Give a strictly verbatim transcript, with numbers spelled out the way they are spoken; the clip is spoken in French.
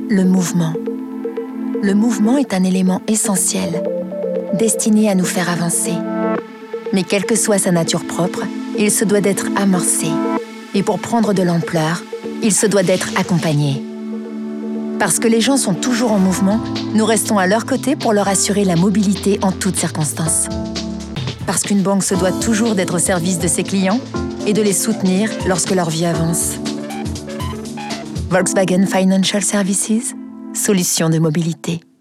Le mouvement. Le mouvement est un élément essentiel, destiné à nous faire avancer. Mais quelle que soit sa nature propre, il se doit d'être amorcé. Et pour prendre de l'ampleur, il se doit d'être accompagné. Parce que les gens sont toujours en mouvement, nous restons à leur côté pour leur assurer la mobilité en toutes circonstances. Parce qu'une banque se doit toujours d'être au service de ses clients et de les soutenir lorsque leur vie avance. Volkswagen Financial Services, solution de mobilité.